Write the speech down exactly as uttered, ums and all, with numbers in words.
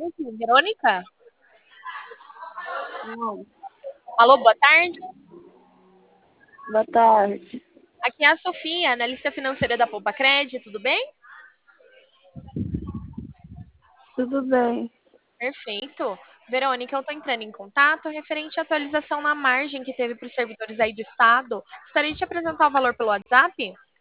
tarde, Verônica? Não. Alô, boa tarde. Boa tarde. Aqui é a Sofia, analista financeira da Poupa Cred, tudo bem? Tudo bem? Perfeito. Verônica, eu estou entrando em contato referente à atualização na margem que teve para os servidores aí do Estado. Gostaria de te apresentar o valor pelo WhatsApp?